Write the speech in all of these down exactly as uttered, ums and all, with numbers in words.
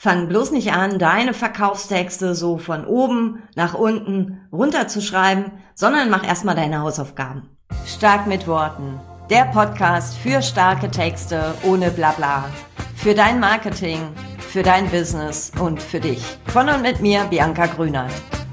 Fang bloß nicht an, deine Verkaufstexte so von oben nach unten runterzuschreiben, sondern mach erstmal deine Hausaufgaben. Stark mit Worten. Der Podcast für starke Texte ohne Blabla. Für dein Marketing, für dein Business und für dich. Von und mit mir, Bianca Grünert.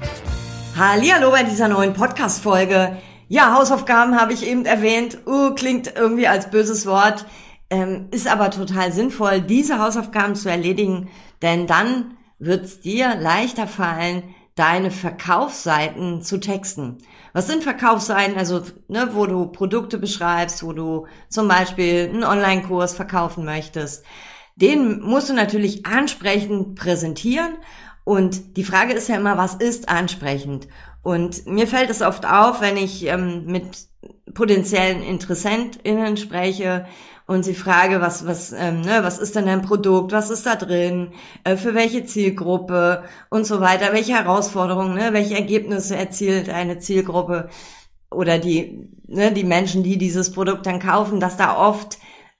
Hallihallo bei dieser neuen Podcast-Folge. Ja, Hausaufgaben habe ich eben erwähnt. Uh, klingt irgendwie als böses Wort. Ähm, ist aber total sinnvoll, diese Hausaufgaben zu erledigen, denn dann wird es dir leichter fallen, deine Verkaufsseiten zu texten. Was sind Verkaufsseiten? Also, ne, wo du Produkte beschreibst, wo du zum Beispiel einen Online-Kurs verkaufen möchtest. Den musst du natürlich ansprechend präsentieren. Und die Frage ist ja immer, was ist ansprechend? Und mir fällt es oft auf, wenn ich ähm, mit potenziellen InteressentInnen spreche und sie frage, was was ähm, ne, was ist denn dein Produkt, was ist da drin, äh, für welche Zielgruppe und so weiter, welche Herausforderungen, ne, welche Ergebnisse erzielt eine Zielgruppe oder die ne, die Menschen, die dieses Produkt dann kaufen, dass da oft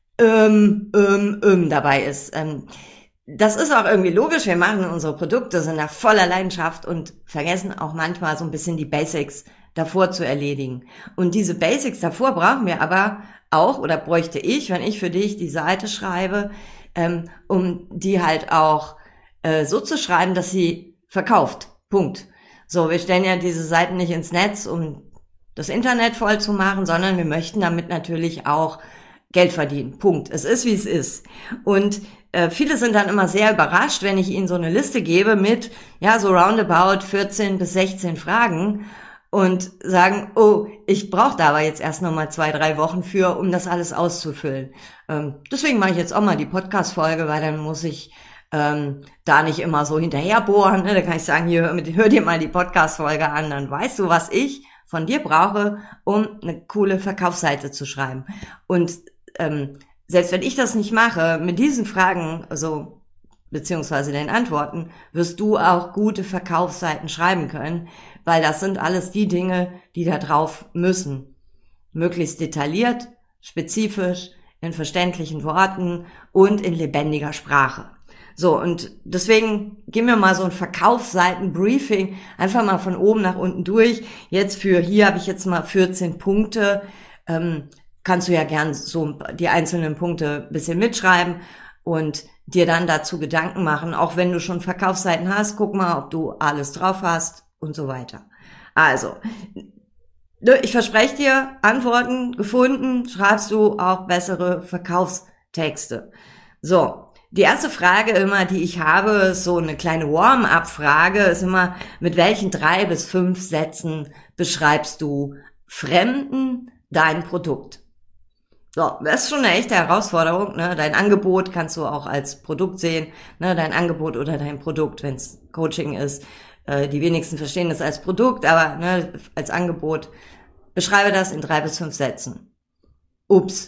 ähm, ähm, ähm dabei ist. Ähm, Das ist auch irgendwie logisch, wir machen unsere Produkte, sind da voller Leidenschaft und vergessen auch manchmal so ein bisschen die Basics davor zu erledigen. Und diese Basics davor brauchen wir aber auch, oder bräuchte ich, wenn ich für dich die Seite schreibe, ähm, um die halt auch äh, so zu schreiben, dass sie verkauft. Punkt. So, wir stellen ja diese Seiten nicht ins Netz, um das Internet voll zu machen, sondern wir möchten damit natürlich auch Geld verdienen. Punkt. Es ist, wie es ist. Und äh, viele sind dann immer sehr überrascht, wenn ich ihnen so eine Liste gebe mit, ja, so roundabout vierzehn bis sechzehn Fragen und sagen, oh, ich brauche da aber jetzt erst noch mal zwei, drei Wochen für, um das alles auszufüllen. Ähm, deswegen mache ich jetzt auch mal die Podcast-Folge, weil dann muss ich ähm, da nicht immer so hinterherbohren. Ne? Da kann ich sagen, hier, hör, hör dir mal die Podcast-Folge an, dann weißt du, was ich von dir brauche, um eine coole Verkaufsseite zu schreiben. Und ähm, selbst wenn ich das nicht mache, mit diesen Fragen, also beziehungsweise den Antworten, wirst du auch gute Verkaufsseiten schreiben können, weil das sind alles die Dinge, die da drauf müssen. Möglichst detailliert, spezifisch, in verständlichen Worten und in lebendiger Sprache. So, und deswegen gehen wir mal so ein Verkaufsseiten-Briefing einfach mal von oben nach unten durch. Jetzt für, hier habe ich jetzt mal vierzehn Punkte, ähm, kannst du ja gern so die einzelnen Punkte ein bisschen mitschreiben und dir dann dazu Gedanken machen, auch wenn du schon Verkaufsseiten hast, guck mal, ob du alles drauf hast und so weiter. Also, ich verspreche dir, Antworten gefunden, schreibst du auch bessere Verkaufstexte. So, die erste Frage immer, die ich habe, ist so eine kleine Warm-up-Frage, ist immer, mit welchen drei bis fünf Sätzen beschreibst du Fremden dein Produkt? So, das ist schon eine echte Herausforderung, ne? Dein Angebot kannst du auch als Produkt sehen, ne? Dein Angebot oder dein Produkt, wenn es Coaching ist. Äh, die wenigsten verstehen das als Produkt, aber ne, als Angebot. Beschreibe das in drei bis fünf Sätzen. Ups.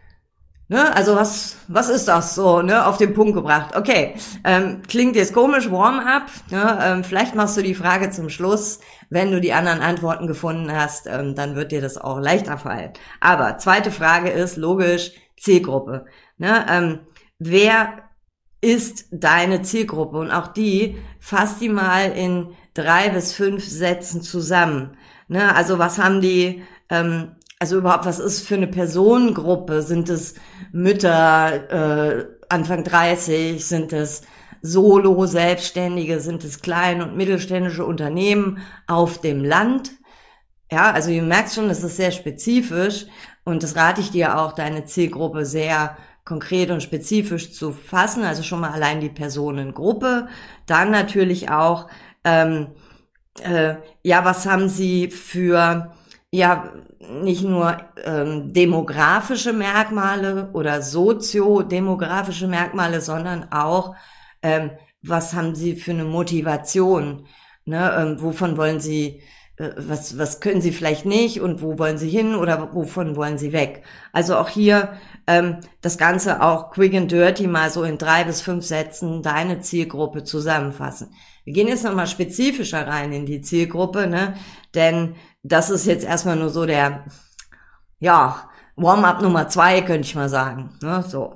Ne, also was was ist das so, ne, auf den Punkt gebracht? Okay, ähm, klingt jetzt komisch, Warm-up, ne, ähm, vielleicht machst du die Frage zum Schluss, wenn du die anderen Antworten gefunden hast, ähm, dann wird dir das auch leichter fallen. Aber zweite Frage ist, logisch, Zielgruppe. Ne, ähm, wer ist deine Zielgruppe? Und auch die, fass die mal in drei bis fünf Sätzen zusammen. Ne, also was haben die, ähm, also überhaupt, was ist für eine Personengruppe? Sind es Mütter, äh, Anfang dreißig? Sind es Solo-Selbstständige? Sind es kleine und mittelständische Unternehmen auf dem Land? Ja, also ihr merkt schon, das ist sehr spezifisch und das rate ich dir auch, deine Zielgruppe sehr konkret und spezifisch zu fassen. Also schon mal allein die Personengruppe. Dann natürlich auch, ähm, äh, ja, was haben sie für, ja, nicht nur ähm, demografische Merkmale oder soziodemografische Merkmale, sondern auch, ähm, was haben sie für eine Motivation, ne? Ähm, wovon wollen sie, äh, was was können sie vielleicht nicht und wo wollen sie hin oder wovon wollen sie weg? Also auch hier ähm, das Ganze auch quick and dirty mal so in drei bis fünf Sätzen deine Zielgruppe zusammenfassen. Wir gehen jetzt nochmal spezifischer rein in die Zielgruppe, ne? Denn das ist jetzt erstmal nur so der, ja, Warm-up Nummer zwei, könnte ich mal sagen. Ne? So.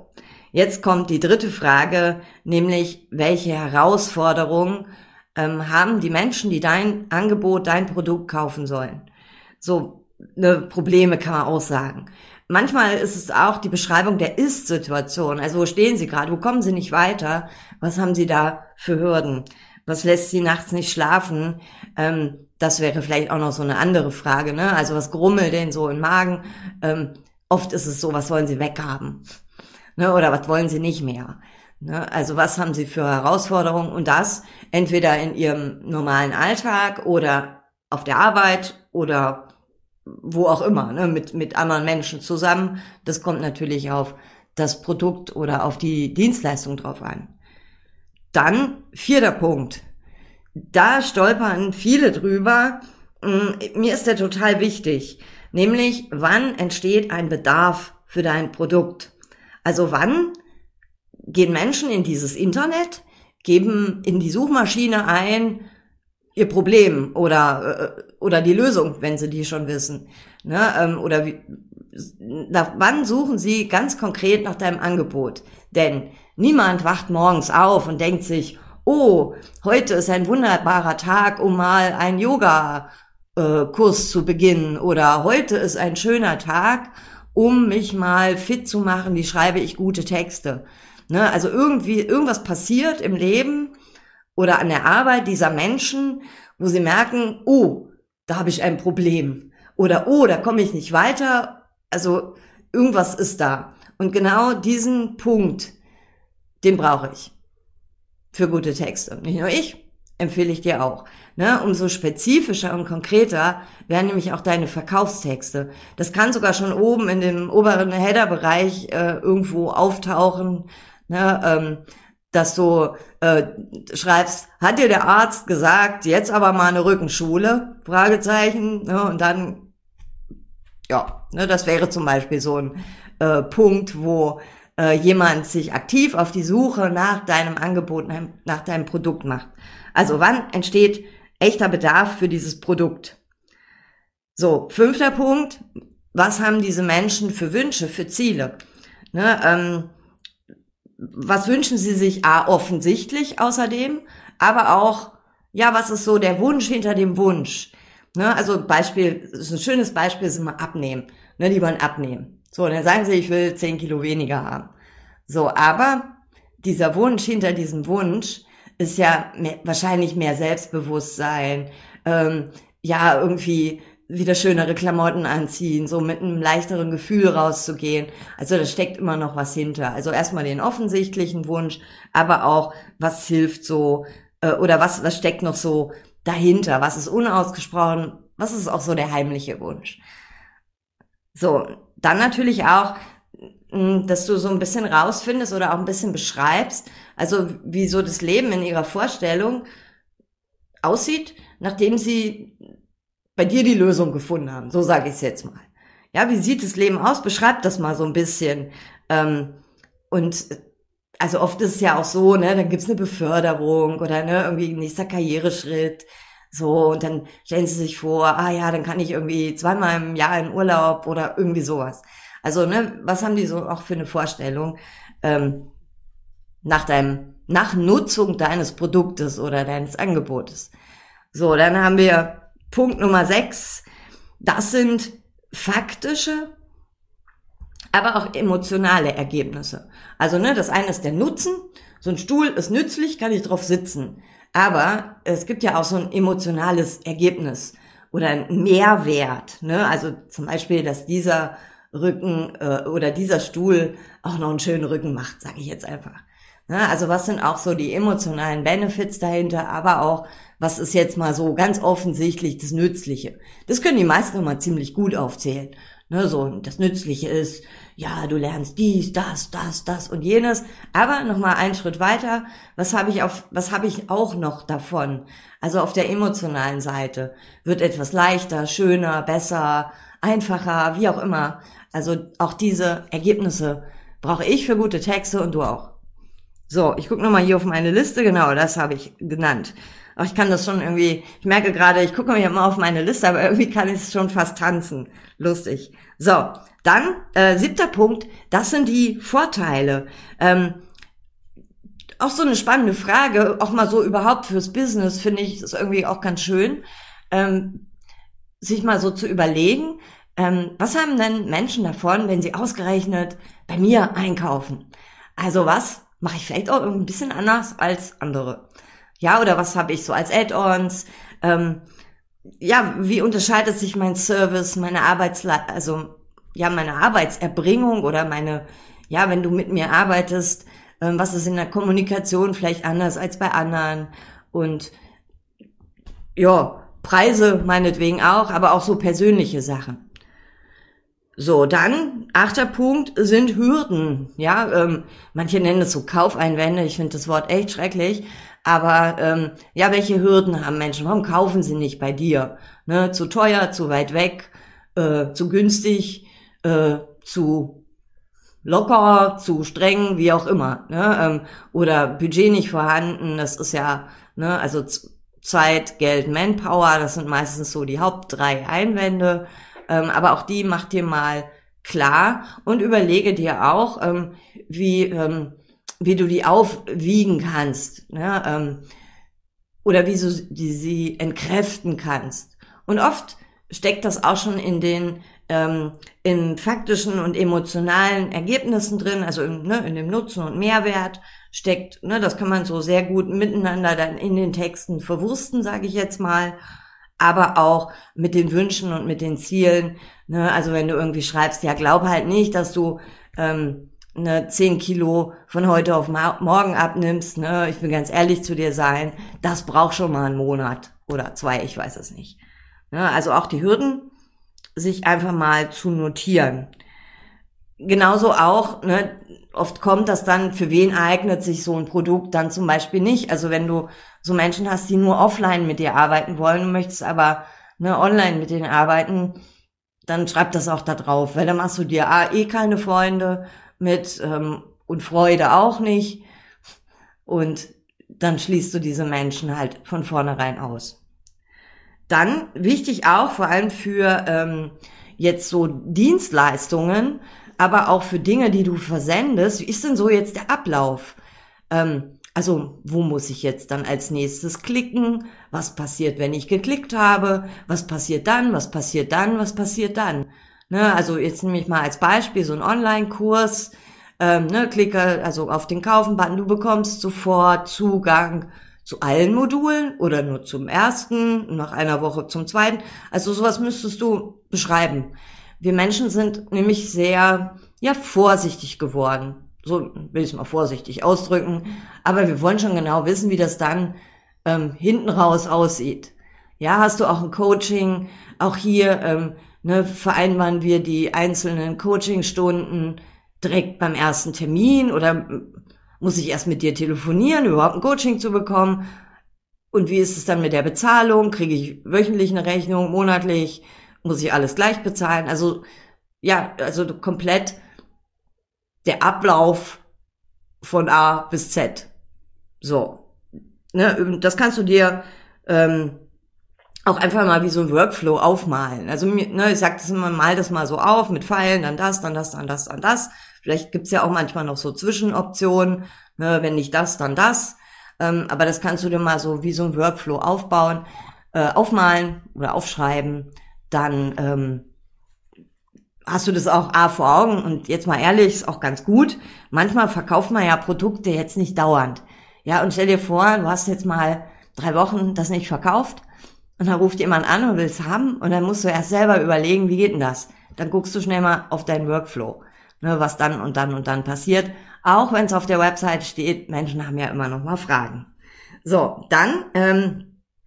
Jetzt kommt die dritte Frage, nämlich welche Herausforderungen ähm, haben die Menschen, die dein Angebot, dein Produkt kaufen sollen? So, ne, Probleme kann man auch sagen. Manchmal ist es auch die Beschreibung der Ist-Situation. Also wo stehen Sie gerade? Wo kommen Sie nicht weiter? Was haben Sie da für Hürden? Was lässt Sie nachts nicht schlafen? Ähm, das wäre vielleicht auch noch so eine andere Frage, ne? Also was grummelt denn so im Magen? Ähm, oft ist es so, was wollen Sie weghaben? Ne, oder was wollen Sie nicht mehr? Ne, also was haben Sie für Herausforderungen? Und das entweder in Ihrem normalen Alltag oder auf der Arbeit oder wo auch immer, ne, mit, mit anderen Menschen zusammen. Das kommt natürlich auf das Produkt oder auf die Dienstleistung drauf an. Dann vierter Punkt. Da stolpern viele drüber. Mir ist der total wichtig. Nämlich, wann entsteht ein Bedarf für dein Produkt? Also wann gehen Menschen in dieses Internet, geben in die Suchmaschine ein ihr Problem oder oder die Lösung, wenn sie die schon wissen, ne? Oder wie, nach wann suchen sie ganz konkret nach deinem Angebot? Denn niemand wacht morgens auf und denkt sich, oh, heute ist ein wunderbarer Tag, um mal einen Yoga-Kurs zu beginnen, oder heute ist ein schöner Tag, um mich mal fit zu machen, wie schreibe ich gute Texte. Ne? Also irgendwie, irgendwas passiert im Leben oder an der Arbeit dieser Menschen, wo sie merken, oh, da habe ich ein Problem. Oder oh, da komme ich nicht weiter. Also irgendwas ist da. Und genau diesen Punkt, den brauche ich für gute Texte. Nicht nur ich, empfehle ich dir auch. Ne, umso spezifischer und konkreter werden nämlich auch deine Verkaufstexte. Das kann sogar schon oben in dem oberen Header-Bereich äh, irgendwo auftauchen, ne, ähm, dass du äh, schreibst, hat dir der Arzt gesagt, jetzt aber mal eine Rückenschule? Fragezeichen. Ne, und dann, ja, ne, das wäre zum Beispiel so ein äh, Punkt, wo äh, jemand sich aktiv auf die Suche nach deinem Angebot, nach deinem Produkt macht. Also wann entsteht echter Bedarf für dieses Produkt? So, fünfter Punkt, was haben diese Menschen für Wünsche, für Ziele? Ne, ähm, was wünschen sie sich? A, offensichtlich außerdem, aber auch, ja, was ist so der Wunsch hinter dem Wunsch? Ne, also Beispiel, das ist ein schönes Beispiel, ist immer abnehmen. Ne, die wollen abnehmen. So, und dann sagen sie, ich will zehn Kilo weniger haben. So, aber dieser Wunsch hinter diesem Wunsch ist ja mehr, wahrscheinlich mehr Selbstbewusstsein, ähm, ja, irgendwie wieder schönere Klamotten anziehen, so mit einem leichteren Gefühl rauszugehen. Also da steckt immer noch was hinter. Also erstmal den offensichtlichen Wunsch, aber auch, was hilft so, äh, oder was, was steckt noch so dahinter, was ist unausgesprochen, was ist auch so der heimliche Wunsch. So, dann natürlich auch, dass du so ein bisschen rausfindest oder auch ein bisschen beschreibst, also wie so das Leben in ihrer Vorstellung aussieht, nachdem sie bei dir die Lösung gefunden haben. So sage ich es jetzt mal. Ja, wie sieht das Leben aus? Beschreib das mal so ein bisschen. Und also oft ist es ja auch so, ne, dann gibt's eine Beförderung oder ne, irgendwie ein nächster Karriereschritt. So, und dann stellen sie sich vor, ah ja, dann kann ich irgendwie zweimal im Jahr in Urlaub oder irgendwie sowas. Also, ne, was haben die so auch für eine Vorstellung ähm, nach deinem, nach Nutzung deines Produktes oder deines Angebotes? So, dann haben wir Punkt Nummer sechs. Das sind faktische, aber auch emotionale Ergebnisse. Also, ne, das eine ist der Nutzen. So ein Stuhl ist nützlich, kann ich drauf sitzen. Aber es gibt ja auch so ein emotionales Ergebnis oder ein Mehrwert, ne? Also zum Beispiel, dass dieser Rücken äh, oder dieser Stuhl auch noch einen schönen Rücken macht, sage ich jetzt einfach. Ne? Also was sind auch so die emotionalen Benefits dahinter, aber auch, was ist jetzt mal so ganz offensichtlich das Nützliche? Das können die meisten immer ziemlich gut aufzählen. Ne, so, das Nützliche ist, ja, du lernst dies, das, das, das und jenes. Aber nochmal einen Schritt weiter, was habe ich auf, was habe ich auch noch davon? Also auf der emotionalen Seite wird etwas leichter, schöner, besser, einfacher, wie auch immer. Also auch diese Ergebnisse brauche ich für gute Texte und du auch. So, ich gucke nochmal hier auf meine Liste, genau, das habe ich genannt. Aber ich kann das schon irgendwie, ich merke gerade, ich gucke mir immer auf meine Liste, aber irgendwie kann ich es schon fast tanzen. Lustig. So, dann äh, siebter Punkt, das sind die Vorteile. Ähm, auch so eine spannende Frage, auch mal so überhaupt fürs Business, finde ich, ist irgendwie auch ganz schön, ähm, sich mal so zu überlegen, ähm, was haben denn Menschen davon, wenn sie ausgerechnet bei mir einkaufen? Also was mache ich vielleicht auch ein bisschen anders als andere? Ja, oder was habe ich so als Add-ons? Ähm, ja, wie unterscheidet sich mein Service, meine Arbeitsle also ja, meine Arbeitserbringung oder meine, ja, wenn du mit mir arbeitest, ähm, was ist in der Kommunikation vielleicht anders als bei anderen? Und ja, Preise meinetwegen auch, aber auch so persönliche Sachen. So, dann, achter Punkt, sind Hürden. Ja, ähm, manche nennen es so Kaufeinwände. Ich finde das Wort echt schrecklich. Aber ähm, ja, welche Hürden haben Menschen? Warum kaufen sie nicht bei dir? Ne, zu teuer, zu weit weg, äh, zu günstig, äh, zu locker, zu streng, wie auch immer. Ne? Ähm, oder Budget nicht vorhanden. Das ist ja, ne, also Zeit, Geld, Manpower. Das sind meistens so die Haupt drei Einwände. Ähm, aber auch die mach dir mal klar und überlege dir auch, ähm, wie ähm, wie du die aufwiegen kannst, ne? ähm, oder wie du die, sie entkräften kannst. Und oft steckt das auch schon in den ähm, in faktischen und emotionalen Ergebnissen drin, also in, ne, in dem Nutzen und Mehrwert steckt, ne, das kann man so sehr gut miteinander dann in den Texten verwursten, sage ich jetzt mal, aber auch mit den Wünschen und mit den Zielen. Ne? Also wenn du irgendwie schreibst, ja, glaub halt nicht, dass du ähm, ne, zehn Kilo von heute auf morgen abnimmst. Ne? Ich will ganz ehrlich zu dir sein, das braucht schon mal einen Monat oder zwei, ich weiß es nicht. Ne? Also auch die Hürden, sich einfach mal zu notieren. Genauso auch, ne, oft kommt das dann, für wen eignet sich so ein Produkt dann zum Beispiel nicht. Also wenn du so Menschen hast, die nur offline mit dir arbeiten wollen, du möchtest aber ne, online mit denen arbeiten, dann schreib das auch da drauf, weil dann machst du dir ah, eh keine Freunde mit ähm, und Freude auch nicht und dann schließt du diese Menschen halt von vornherein aus. Dann wichtig auch, vor allem für ähm, jetzt so Dienstleistungen, aber auch für Dinge, die du versendest, wie ist denn so jetzt der Ablauf? Ähm, also, wo muss ich jetzt dann als nächstes klicken? Was passiert, wenn ich geklickt habe? Was passiert dann? Was passiert dann? Was passiert dann? Ne, also jetzt nehme ich mal als Beispiel so einen Online-Kurs, ähm, ne, klicke also auf den Kaufen-Button, du bekommst sofort Zugang zu allen Modulen oder nur zum ersten, nach einer Woche zum zweiten. Also sowas müsstest du beschreiben. Wir Menschen sind nämlich sehr, ja, vorsichtig geworden. So will ich es mal vorsichtig ausdrücken. Aber wir wollen schon genau wissen, wie das dann ähm, hinten raus aussieht. Ja, hast du auch ein Coaching? Auch hier ähm, ne, vereinbaren wir die einzelnen Coachingstunden direkt beim ersten Termin oder muss ich erst mit dir telefonieren, überhaupt ein Coaching zu bekommen? Und wie ist es dann mit der Bezahlung? Kriege ich wöchentlich eine Rechnung, monatlich? Muss ich alles gleich bezahlen? Also, ja, also komplett der Ablauf von A bis Z. So. Ne, das kannst du dir ähm, auch einfach mal wie so ein Workflow aufmalen. Also, ne, ich sag das immer, mal das mal so auf mit Pfeilen, dann das, dann das, dann das, dann das. Vielleicht gibt's ja auch manchmal noch so Zwischenoptionen, ne, wenn nicht das, dann das. Ähm, aber das kannst du dir mal so wie so ein Workflow aufbauen, äh, aufmalen oder aufschreiben. Dann ähm, hast du das auch A vor Augen und jetzt mal ehrlich, ist auch ganz gut. Manchmal verkauft man ja Produkte jetzt nicht dauernd. Ja, und stell dir vor, du hast jetzt mal drei Wochen das nicht verkauft und dann ruft jemand an und will es haben und dann musst du erst selber überlegen, wie geht denn das? Dann guckst du schnell mal auf deinen Workflow, ne, was dann und dann und dann passiert. Auch wenn es auf der Website steht, Menschen haben ja immer noch mal Fragen. So, dann ähm,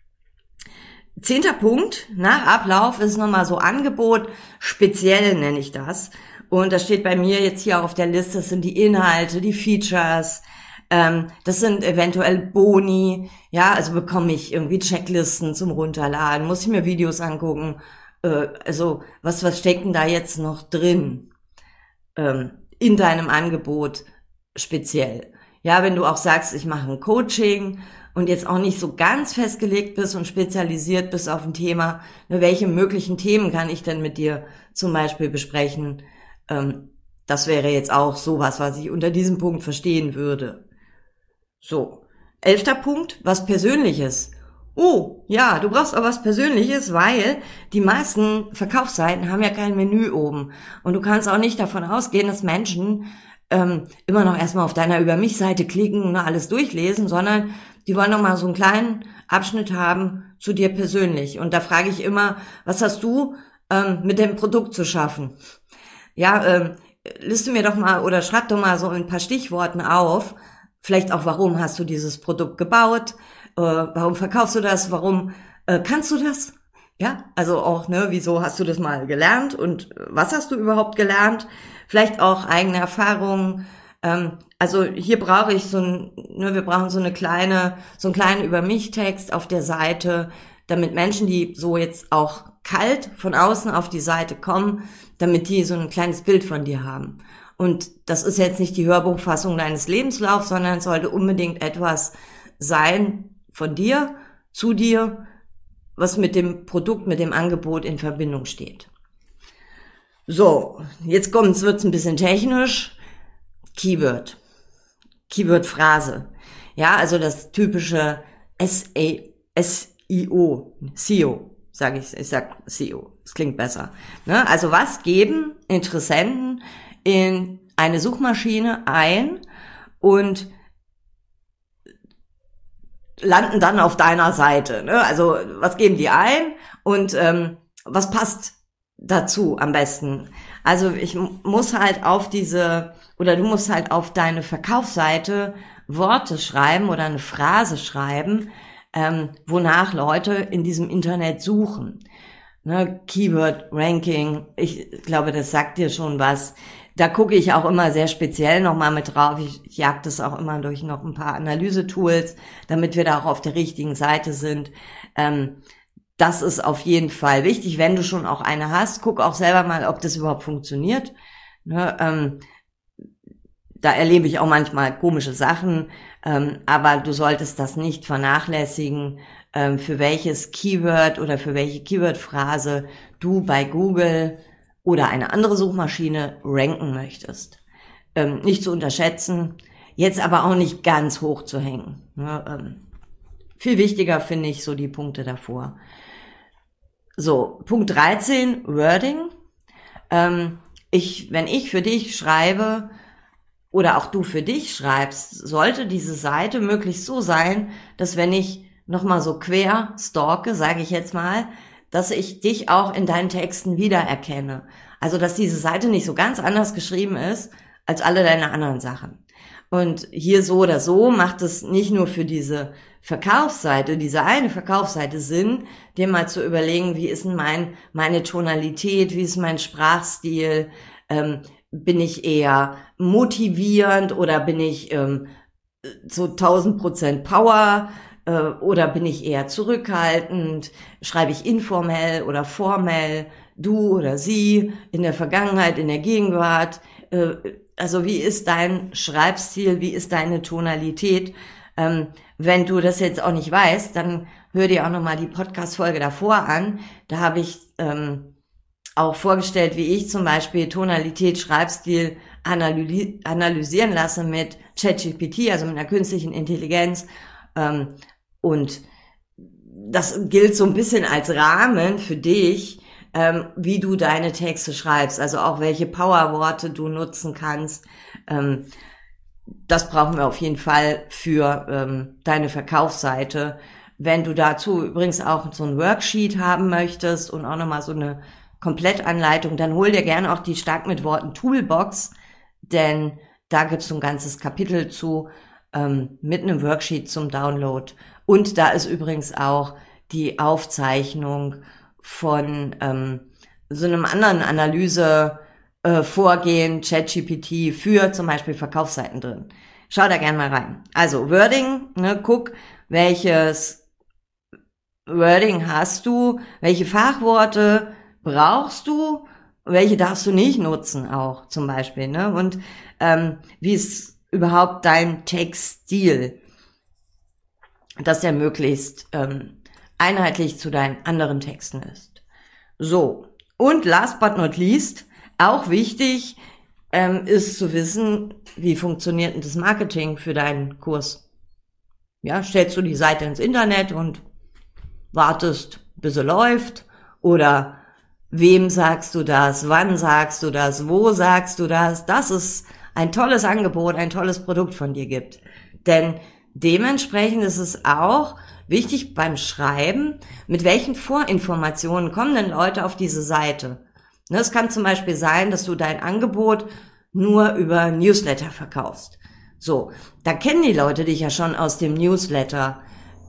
zehnter Punkt, nach Ablauf ist nochmal so Angebot, speziell nenne ich das. Und das steht bei mir jetzt hier auf der Liste, das sind die Inhalte, die Features, ähm, das sind eventuell Boni, ja, also bekomme ich irgendwie Checklisten zum Runterladen, muss ich mir Videos angucken, äh, also was, was steckt denn da jetzt noch drin ähm, in deinem Angebot speziell? Ja, wenn du auch sagst, ich mache ein Coaching und jetzt auch nicht so ganz festgelegt bist und spezialisiert bist auf ein Thema, ne, welche möglichen Themen kann ich denn mit dir zum Beispiel besprechen? Ähm, das wäre jetzt auch sowas, was ich unter diesem Punkt verstehen würde. So, elfter Punkt, was Persönliches. Oh, ja, du brauchst auch was Persönliches, weil die meisten Verkaufsseiten haben ja kein Menü oben. Und du kannst auch nicht davon ausgehen, dass Menschen ähm, immer noch erstmal auf deiner Über-mich-Seite klicken und alles durchlesen, sondern die wollen noch mal so einen kleinen Abschnitt haben zu dir persönlich. Und da frage ich immer, was hast du ähm, mit dem Produkt zu schaffen? Ja, ähm, liste mir doch mal oder schreib doch mal so ein paar Stichworten auf. Vielleicht auch, warum hast du dieses Produkt gebaut? Äh, warum verkaufst du das? Warum äh, kannst du das? Ja, also auch, ne, wieso hast du das mal gelernt und was hast du überhaupt gelernt? Vielleicht auch eigene Erfahrungen. Ähm, also hier brauche ich so ein, ne, wir brauchen so eine kleine, so einen kleinen Über-mich-Text auf der Seite, damit Menschen, die so jetzt auch kalt von außen auf die Seite kommen, damit die so ein kleines Bild von dir haben. Und das ist jetzt nicht die Hörbuchfassung deines Lebenslaufs, sondern es sollte unbedingt etwas sein von dir, zu dir, was mit dem Produkt, mit dem Angebot in Verbindung steht. So, jetzt kommt's, wird's ein bisschen technisch. Keyword. Keyword-Phrase. Ja, also das typische S E O, S E O, sage ich, ich sag S E O. Das klingt besser. Ne? Also was geben Interessenten in eine Suchmaschine ein und landen dann auf deiner Seite, ne? Also was geben die ein und ähm, was passt dazu am besten? Also ich muss halt auf diese, oder du musst halt auf deine Verkaufsseite Worte schreiben oder eine Phrase schreiben, ähm, wonach Leute in diesem Internet suchen. Ne? Keyword Ranking, ich glaube, das sagt dir schon was. Da gucke ich auch immer sehr speziell nochmal mit drauf. Ich, ich jag das auch immer durch noch ein paar Analysetools, damit wir da auch auf der richtigen Seite sind. Ähm, das ist auf jeden Fall wichtig. Wenn du schon auch eine hast, guck auch selber mal, ob das überhaupt funktioniert. Ne, ähm, da erlebe ich auch manchmal komische Sachen, ähm, aber du solltest das nicht vernachlässigen, ähm, für welches Keyword oder für welche Keyword-Phrase du bei Google oder eine andere Suchmaschine ranken möchtest. Ähm, nicht zu unterschätzen, jetzt aber auch nicht ganz hoch zu hängen. Ja, ähm, viel wichtiger finde ich so die Punkte davor. So, Punkt dreizehn, Wording. Ähm, ich, wenn ich für dich schreibe oder auch du für dich schreibst, sollte diese Seite möglichst so sein, dass wenn ich nochmal so quer stalke, sage ich jetzt mal, dass ich dich auch in deinen Texten wiedererkenne. Also, dass diese Seite nicht so ganz anders geschrieben ist als alle deine anderen Sachen. Und hier so oder so macht es nicht nur für diese Verkaufsseite, diese eine Verkaufsseite Sinn, dir mal zu überlegen, wie ist denn mein, meine Tonalität, wie ist mein Sprachstil, ähm, bin ich eher motivierend oder bin ich ähm, so tausend Prozent Power, oder bin ich eher zurückhaltend? Schreibe ich informell oder formell? Du oder sie? In der Vergangenheit, in der Gegenwart? Also wie ist dein Schreibstil? Wie ist deine Tonalität? Wenn du das jetzt auch nicht weißt, dann hör dir auch nochmal die Podcast-Folge davor an. Da habe ich auch vorgestellt, wie ich zum Beispiel Tonalität, Schreibstil analysieren lasse mit ChatGPT, also mit einer künstlichen Intelligenz. Und das gilt so ein bisschen als Rahmen für dich, ähm, wie du deine Texte schreibst, also auch welche Powerworte du nutzen kannst. Ähm, das brauchen wir auf jeden Fall für ähm, deine Verkaufsseite. Wenn du dazu übrigens auch so ein Worksheet haben möchtest und auch nochmal so eine Komplettanleitung, dann hol dir gerne auch die Stark mit Worten Toolbox, denn da gibt's so ein ganzes Kapitel zu, ähm, mit einem Worksheet zum Download. Und da ist übrigens auch die Aufzeichnung von ähm, so einem anderen Analysevorgehen, äh, ChatGPT, für zum Beispiel Verkaufsseiten drin. Schau da gerne mal rein. Also Wording, ne, guck, welches Wording hast du, welche Fachworte brauchst du, welche darfst du nicht nutzen auch zum Beispiel. Ne? Und ähm, wie es überhaupt dein Textstil, dass der möglichst ähm, einheitlich zu deinen anderen Texten ist. So, und last but not least, auch wichtig ähm, ist zu wissen, wie funktioniert denn das Marketing für deinen Kurs. Ja, stellst du die Seite ins Internet und wartest, bis sie läuft, oder wem sagst du das, wann sagst du das, wo sagst du das, dass es ein tolles Angebot, ein tolles Produkt von dir gibt. Denn dementsprechend ist es auch wichtig beim Schreiben, mit welchen Vorinformationen kommen denn Leute auf diese Seite. Es kann zum Beispiel sein, dass du dein Angebot nur über Newsletter verkaufst. So, da kennen die Leute dich ja schon aus dem Newsletter.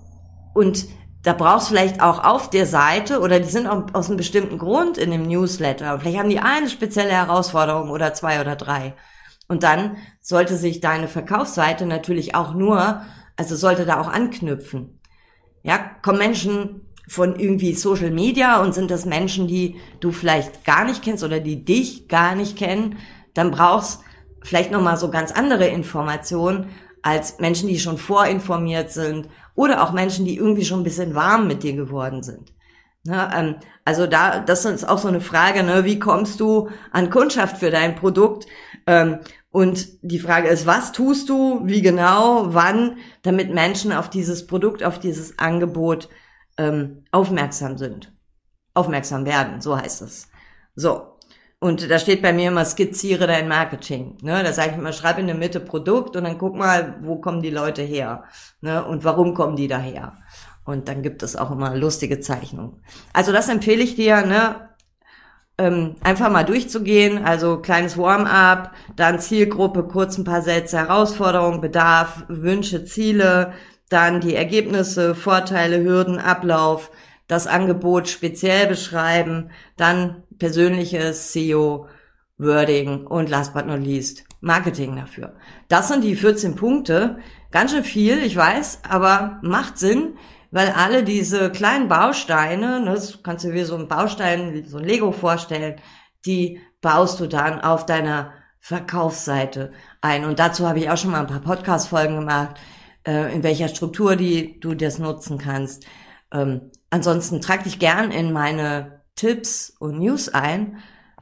Und da brauchst du vielleicht auch auf der Seite, oder die sind auch aus einem bestimmten Grund in dem Newsletter. Vielleicht haben die eine spezielle Herausforderung oder zwei oder drei. Und dann sollte sich deine Verkaufsseite natürlich auch nur, also sollte da auch anknüpfen. Ja, kommen Menschen von irgendwie Social Media und sind das Menschen, die du vielleicht gar nicht kennst oder die dich gar nicht kennen, dann brauchst vielleicht nochmal so ganz andere Informationen als Menschen, die schon vorinformiert sind oder auch Menschen, die irgendwie schon ein bisschen warm mit dir geworden sind. Ne, ähm, also da, das ist auch so eine Frage, ne, wie kommst du an Kundschaft für dein Produkt? Ähm, und die Frage ist, was tust du, wie genau, wann, damit Menschen auf dieses Produkt, auf dieses Angebot ähm, aufmerksam sind. Aufmerksam werden, so heißt es. So. Und da steht bei mir immer, skizziere dein Marketing. Ne, da sage ich immer, schreib in der Mitte Produkt und dann guck mal, wo kommen die Leute her, ne, und warum kommen die daher. Und dann gibt es auch immer lustige Zeichnungen. Also das empfehle ich dir, ne, ähm, einfach mal durchzugehen. Also kleines Warm-up, dann Zielgruppe, kurz ein paar Sätze, Herausforderungen, Bedarf, Wünsche, Ziele, dann die Ergebnisse, Vorteile, Hürden, Ablauf, das Angebot speziell beschreiben, dann persönliches S E O, Wording und last but not least Marketing dafür. Das sind die vierzehn Punkte. Ganz schön viel, ich weiß, aber macht Sinn, weil alle diese kleinen Bausteine, ne, das kannst du dir wie so ein Baustein, so ein Lego vorstellen, die baust du dann auf deiner Verkaufsseite ein. Und dazu habe ich auch schon mal ein paar Podcast-Folgen gemacht, äh, in welcher Struktur die du das nutzen kannst. Ähm, ansonsten trag dich gern in meine Tipps und News ein,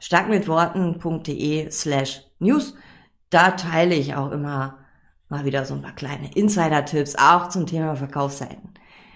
starkmitworten.de slash news. Da teile ich auch immer mal wieder so ein paar kleine Insider-Tipps, auch zum Thema Verkaufsseiten.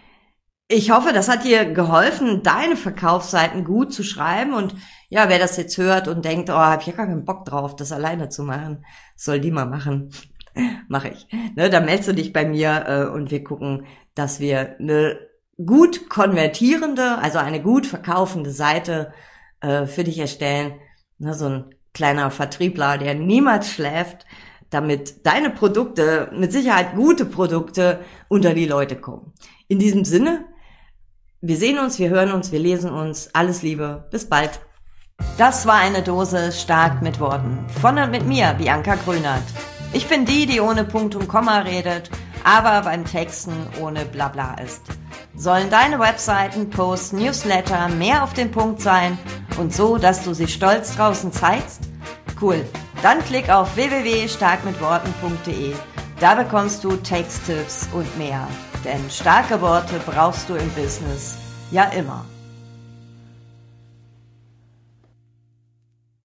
Ich hoffe, das hat dir geholfen, deine Verkaufsseiten gut zu schreiben. Und ja, wer das jetzt hört und denkt, oh, hab ich ja gar keinen Bock drauf, das alleine zu machen, soll die mal machen. Mache ich. Ne, dann meldest du dich bei mir äh, und wir gucken, dass wir eine gut konvertierende, also eine gut verkaufende Seite äh, für dich erstellen. Ne, so ein kleiner Vertriebler, der niemals schläft, damit deine Produkte, mit Sicherheit gute Produkte, unter die Leute kommen. In diesem Sinne, wir sehen uns, wir hören uns, wir lesen uns. Alles Liebe, bis bald. Das war eine Dose stark mit Worten. Von und mit mir, Bianca Grünert. Ich bin die, die ohne Punkt und Komma redet, aber beim Texten ohne Blabla ist. Sollen deine Webseiten, Posts, Newsletter mehr auf den Punkt sein und so, dass du sie stolz draußen zeigst? Cool, dann klick auf w w w punkt stark mit worten punkt de. Da bekommst du Texttipps und mehr. Denn starke Worte brauchst du im Business ja immer.